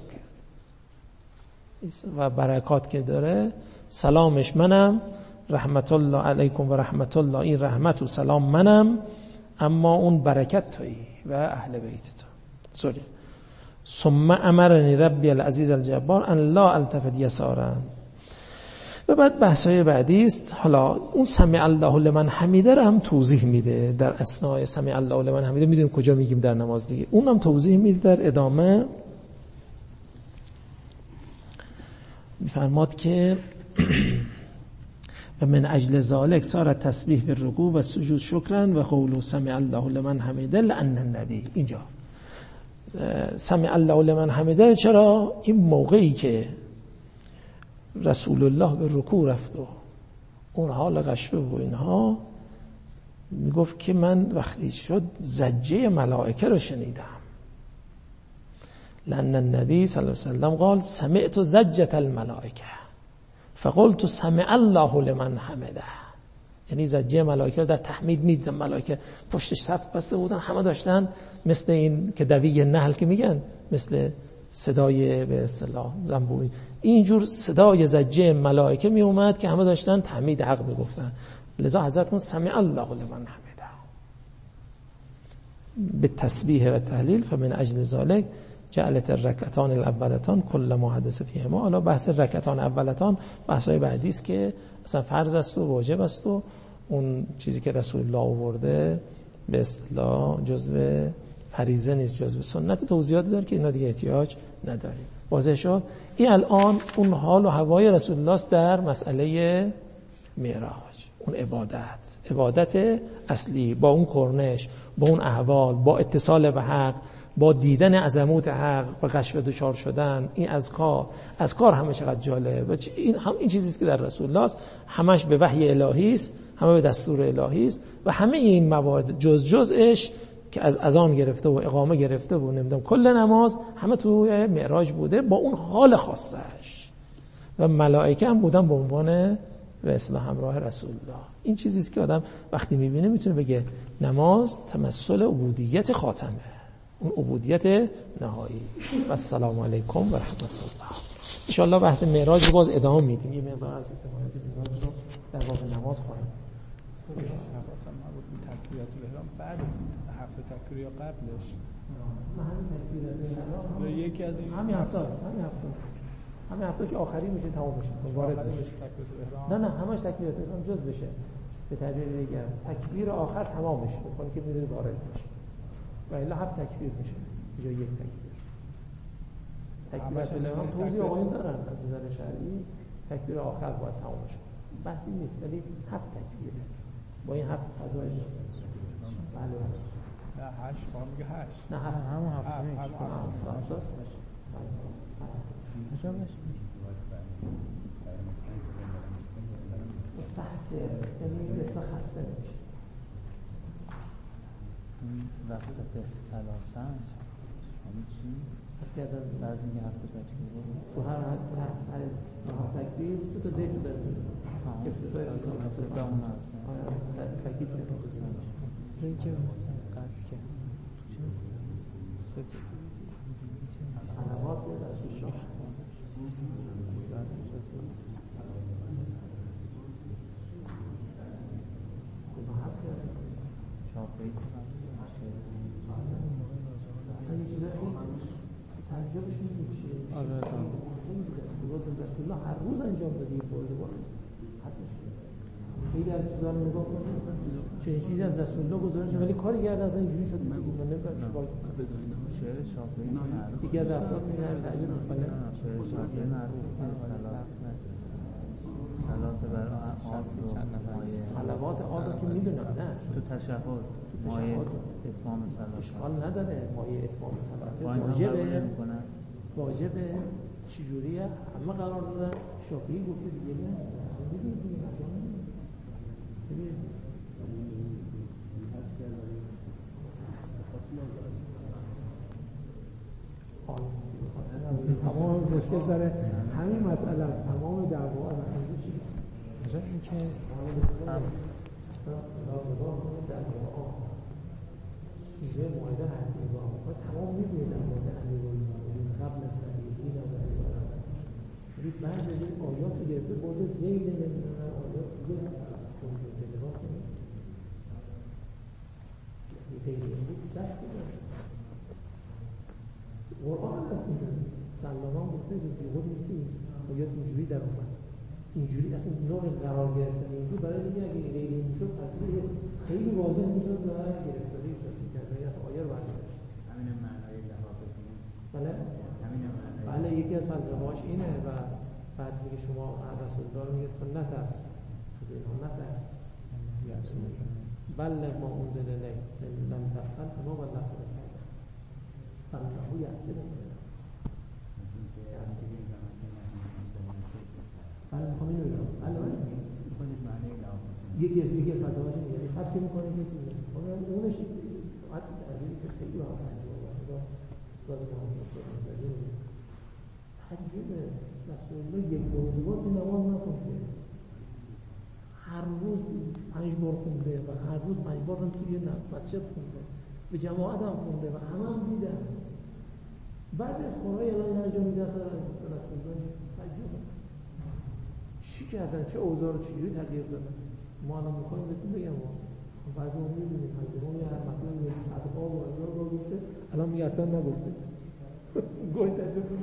B: و برکات که داره سلامش منم، رحمت الله علیکم و رحمت الله این رحمت و سلام منم، اما اون برکت تویی و اهل بیت تو. سوری ثم امرنی ربی العزیز الجبار ان لا التفت یسارا. و بعد بحثای بعدی است. حالا اون سمع الله لمن حمیده رو هم توضیح میده در اثناء سمع الله لمن حمیده. میدونیم کجا میگیم در نماز دیگه، اونم توضیح میده در ادامه. میفرماد که و من اجل ذالک صار تسبیح بالرکوع و سجود شکرا و قول سمع الله لمن حمیده لان النبی. اینجا سمع الله لمن حمیده چرا؟ این موقعی که رسول الله به رکوع رفت و اون حال غشبه و اینها میگفت که من وقتی شد زجه ملائکه رو شنیدم. لأن النبی صلی الله علیه وسلم قال سمعت زجة الملائکه فقلت سمع الله لمن حمده. یعنی زجه ملائکه رو در تحمید میدیدم. ملائکه پشتش صف بسته بودن، همه داشتن مثل این که دوی نحل که میگن، مثل صدای به اصطلاح زنبوری، اینجور صدای زجه ملائکه می اومد که همه داشتن تحمید حق میگفتن. لذا حضرت گفت سمع الله لمن حمده بالتسبیح و تهلیل. فمن اجل ذلك جعلت الرکعتان الاولتان کل ما حدث فیهما. حالا بحث رکعتان اولتان بحثای بعدی است که اصلا فرض است و واجب است و اون چیزی که رسول الله آورده به اصطلاح جزء فریضه نیست، جزء سنت. توضیحاتی داره که اینا دیگه احتیاج نداریم. واضح شد؟ این الان اون حال و هوای رسول الله است در مسئله معراج. اون عبادت عبادت اصلی با اون کرنش، با اون احوال، با اتصال به حق، با دیدن عظمت حق و غشوه دچار شدن، این اذکار اذکار همه چقدر جالب. این هم این چیزی است که در رسول الله است، همش به وحی الهی است، همه به دستور الهی است و همه این موارد جز جزش که از اذان گرفته و اقامه گرفته و نمیدونم کل نماز همه توی معراج بوده با اون حال خاصش. و ملائکه هم بودن به عنوان به اصطلاح همراه رسول الله. این چیزی است که آدم وقتی میبینه میتونه بگه نماز تمثل عبودیت خاتمه، اون عبودیت نهایی. و السلام علیکم و رحمت الله. ان شاء الله بحث معراج باز ادامه میدیم. یه مقدار از اتمامات معراج رو در باب نماز خواهیم.
C: حواسم نبود این تکبیرات الاحرام بعد از هفته تکبیر یا قبلش؟
B: همین تکبیرات الاحرام
C: یکی از این
B: همین هفته است. همین هفته همین هفته که آخری میشه تمام میشه وارد میشه. نه نه همش تکبیرات الاحرام جز بشه. به تعبیر دیگر تکبیر آخر تمام میشه میگه که میره وارد میشه. و الا هفت تکبیر میشه به جای یک تکبیر. تکبیرات الاحرام توضیح آقایون دارن از نظر شرعی. تکبیر آخر باید تمام بشه. بحثی نیست ولی هفت تکبیره. با این هفت فضای بله
C: نه هشت با میگه هشت
B: نه هفت
A: همون هفت
B: هفت هفت مستحسن یعنی اصلا خسته نمیشه.
D: وقت به سلاسن همین چی؟
B: پس که ادن
D: بعضی این هفته تکبیر
B: تو هر هفت تکبیر سه تا زیت بزنید افتتاح سیکان حاصل
D: به اون هست
B: تکبیر
D: این که قطع که
B: سلوات به رسول الله
D: شافعی
B: اصلا یه چیزه ترجمهش میدونی چیه؟
D: آره
B: رسول الله هر روز انجام دادی برده بار حسنش خیلی از چیزا رو نگاه کنید چه چیزی از رسول الله گزارش ولی کاری کرد اصلا اینجوری شد من نمیدونم چیکار
D: شعر شافعی معروف
B: یکی از افراد میگه تعبیر میکنه
D: شعر شافعی معروف صلات بر آب رو
B: صلوات آب رو که میدونم نه
D: تو تشهد مایه اتمام صلات
B: اشکال نداره مایه اتمام صلات واجبه واجبه چجوریه همه قرار دادن شافعی گفته دیگه نه ببینید تمام مشکل سر همین مسئله است. تمام دعوا از همین چیه
D: مثلا اینکه هم
B: سوژه معایده حقیقی با آقا تمام میدونه در مورد امیرالمومنین قبل از صلیبین و ولی بعد از این آیات رو گرفته برده زیل نمیدونن آیات دیگه کنجون نگاه کنید غیر این بود دست بزن قرآن هم دست میزن سلامان گفته بیخود نیست که آیات اینجوری در اومد اینجوری اصلا نوع قرار گرفتن اینجور برای دیگه اگه غیر این میشد تصریح خیلی واضح میشد و گرفتاری شد کردن از آیه رو برداشت
D: همین معنای لحاظتون
B: بله
D: همین معنای
B: بله یکی از فلسفه‌هاش اینه و بعد میگه شما رسول الله رو میگه تو نترس از اینها نترس بله ما انزل الیک لم تفعل فما بلغت رسالته فانه یحسب بله میخوام اینو بگم بله بله
D: میخوانید معنی
B: یکی از یکی از فلسفه‌اش میگه سبک میکنه که چیزی اون اونش حتی تغییری که خیلی راحت انجام میده استاد نماز استاد میگه تجربه رسول الله یک بار دو بار نماز نخونده هر روز پنج بار خونده و هر روز پنج بار هم توی مسجد خونده به جماعت هم خونده و همه هم دیدن بعضی از قرآن اعلان انجام میده اصلا رسول الله تجربه چی کردن چه اوضاع رو چجوری تغییر دادن ما الان میخوایم بهتون بگم بعضی ما میبینیم حضرت یه مطلب یه صدقه و هزار بار گفته الان میگه اصلا نگفته گوی تجربه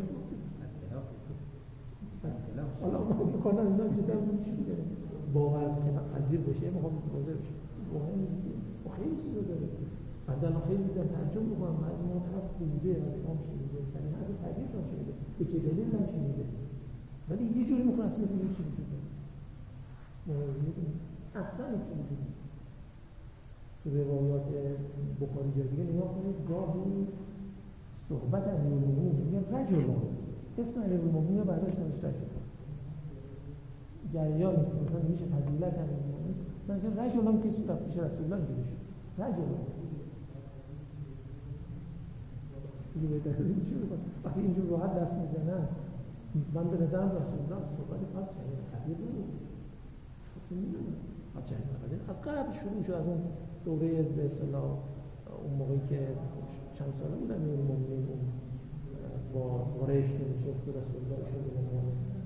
B: حالا ما میکنن اینا جدا چی میگه باور که پذیر بشه میخوام واضح بشه مهم و خیلی چیزا داره بعد الان خیلی دیدم ترجمه میکنم از ما طرف بوده و امام شنیده سریع از تعبیر هم شنیده به چه دلیل هم شنیده ولی یه جوری میکنه اصلا مثل یه چی وجود داره اصلا یه چی وجود داره تو روایات بخاری جای دیگه نگاه کنید گاهی صحبت امیرالمومنین میگن رجلان اسم امیرالمومنین بعدش نوشته شده جریان نیست مثلا میشه فضیلت امیرالمومنین مثلا رجلان که چی پیش رسول الله اینجوری شد رجلان دیگه بهتر از این چی بکنم وقتی اینجور راحت دست میزنن من به نظرم رسول الله صحبت فقط جریان قدیر نبود خودتون میدونم فقط جریان قدیر از قبل شروع شد از اون دوره به اصطلاح اون موقعی که چند ساله بود امیرالمومنین با قریش که نشست رسول الله شد به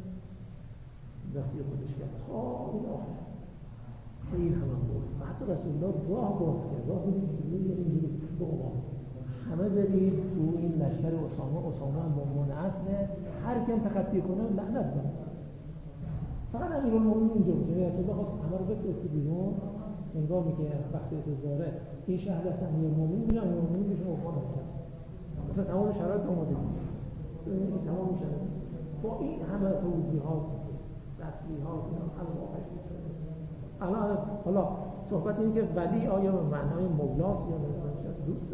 B: وسیع خودش کرد تا این آخر خیلی همه بود و حتی رسول الله راه باز کرد راه بود اینجوری اینجوری به قبال همه برید تو این لشکر اسامه اسامه هم مؤمن اصله هر کم تخطی کنه لعنت کنه فقط امیرالمومنین اینجا بود رسول الله خواست همه رو بفرسته بیرون انگامی که وقتی انتظاره این شهر دست امیرالمومنین میشه امیرالمومنین بشه افغان کرد مثلا تمام شرایط آماده بود تمام شرایط با این همه توضیحات تصریحات همه واقعش میشه الان حالا صحبت این که ولی آیا به معنای مولاست یا نه دوست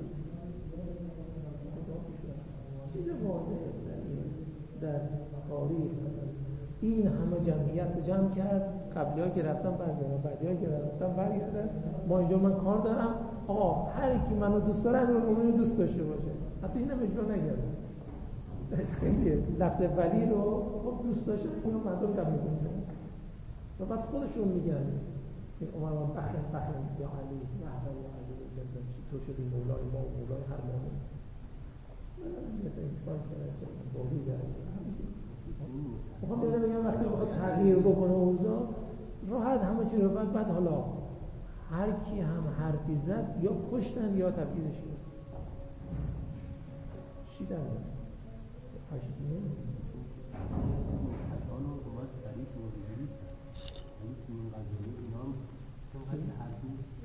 B: چیز واضح در تاریخ این همه جمعیت جمع کرد قبلی ها که رفتن برگردن بعدی ها که رفتن برگردن ما اینجا من کار دارم آقا هر کی منو دوست داره امیرالمومنین دوست داشته باشه حتی اینم اجرا نکردن خیلی لفظ ولی رو خب دوست داشته اینو مردم قبول میکنن و بعد خودشون میگن این عمر من بخن بخن یا علی یا علی یا علی تو شدی مولای ما و مولای هر مامون یه تا انتفاعش کنه بازی داره میخوام بیاره بگم وقتی بخواد تغییر بکنه اوضاع راحت همه چی رو بعد بعد حالا هر کی هم حرفی زد یا پشتن یا تبدیلش کرد چی در هشت